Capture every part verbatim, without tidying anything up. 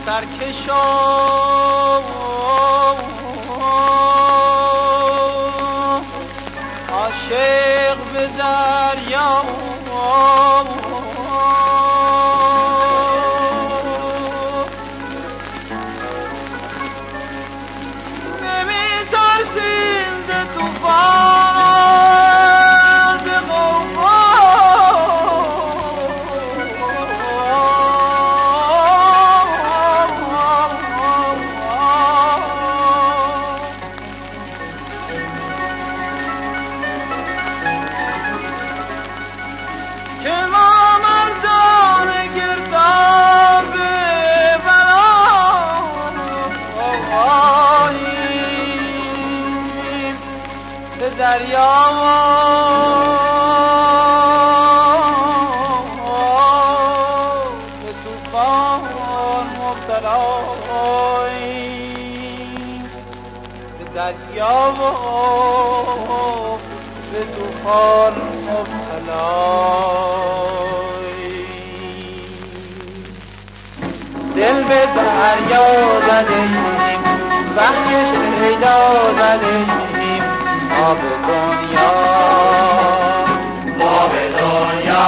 سرکشا عاشق به دریا دریا به طوفان مبتلاییم، به دریا به طوفان مبتلاییم. دل به دریا زدیم وقتی شیدا زدیم آب دنیا آب دنیا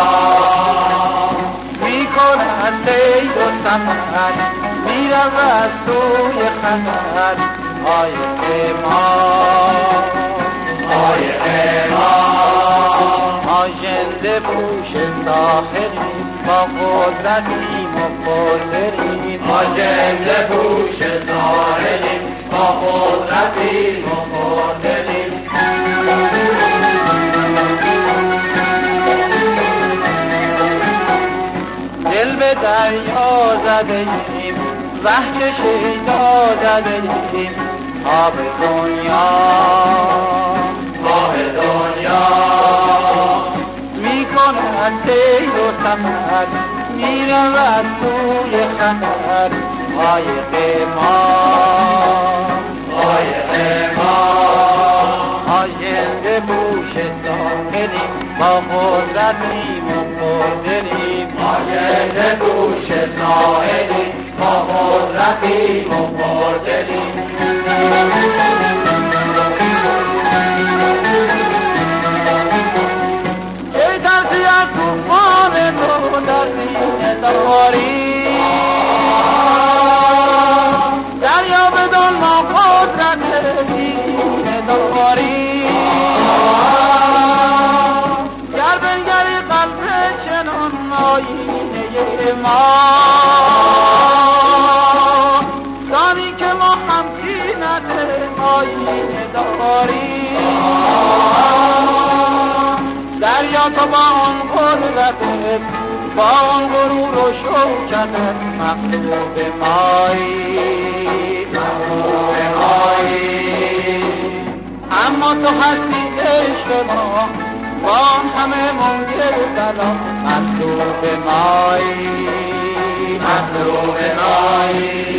می کند سید و سمر می رود سوی خطر عایق ما عایق ما ما ژنده پوش ساحلیم با قدرتیم و قدریم ما ژنده پوش ساحلیم با قدرتیم و قدریم. دل به دریا زدیم وقت شیدا زدیم آب دنیا آب دنیا می کند سید و سمر می رود سوی خطر عایق ما عایق ما آژنده پوش ساحلیم با قدرتیم و قدریم آژنده پوش ساحلیم با قدرتیم و قدریم. ای ترسی از طوفان تو در سینه داری دریا بدان ما قدرت سینه داری گر بنگری قلب چنان آیینه ما دانی که ما هم کینت آیینه داری دریا تو با آن قدرتت با آن غرور و شوکتت مغلوب مایی مغلوب مایی اما تو هستی عشق ما با همه منکر بلا مغلوب مایی مغلوب مایی.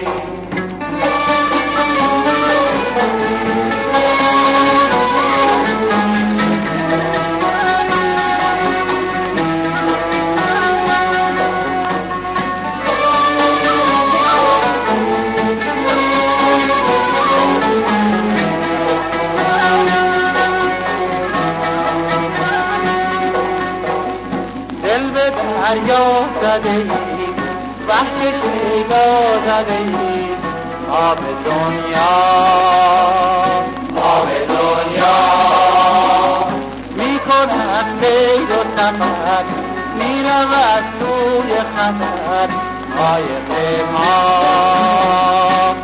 دریا زدیم وقت شیدا زدیم آب دنیا آب دنیا می کند سید و سمر می رود سوی خطر عایق ما